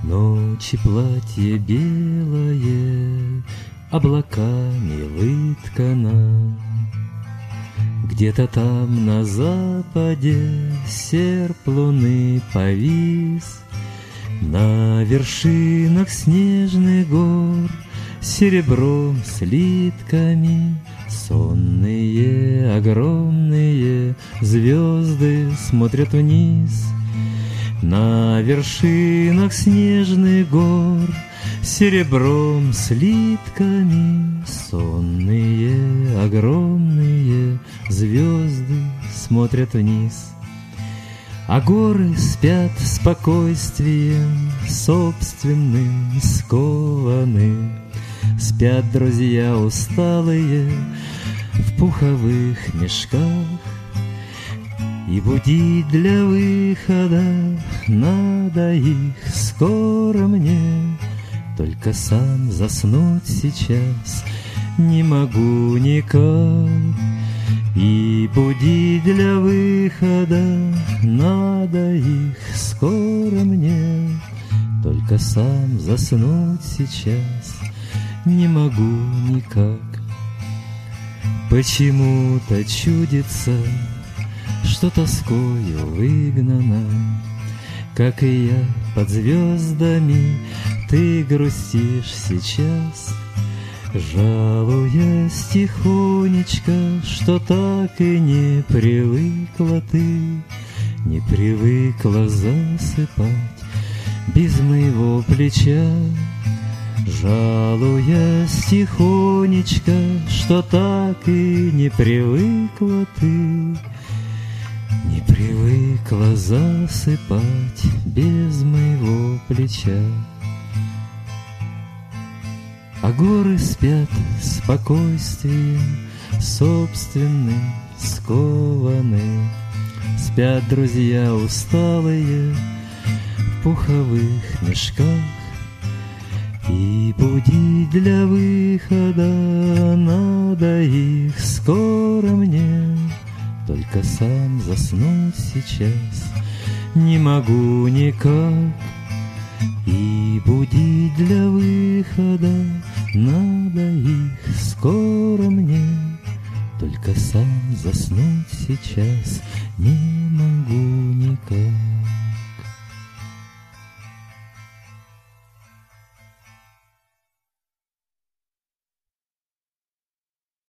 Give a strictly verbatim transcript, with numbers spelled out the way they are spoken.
Ночи платье белое облаками выткано. Где-то там на западе серп луны повис. На вершинах снежных гор серебром слитками сонные огромные звезды смотрят вниз. На вершинах снежных гор серебром слитками сонные огромные звезды смотрят вниз. А горы спят спокойствием собственным скованы. Спят друзья усталые в пуховых мешках. И будить для выхода надо их скоро мне. Только сам заснуть сейчас не могу никак. И будить для выхода надо их скоро мне. Только сам заснуть сейчас не могу никак. Почему-то чудится, что тоскою выгнана, как и я под звездами ты грустишь сейчас. Жалуясь тихонечко, что так и не привыкла ты, не привыкла засыпать без моего плеча. Жалуясь тихонечко, что так и не привыкла ты, не привыкла засыпать без моего плеча. А горы спят спокойствием собственным скованы. Спят друзья усталые в пуховых мешках. И будить для выхода надо их скоро мне. Только сам заснуть сейчас не могу никак. И будить для выхода надо их скоро мне. Только сам заснуть сейчас не могу никак.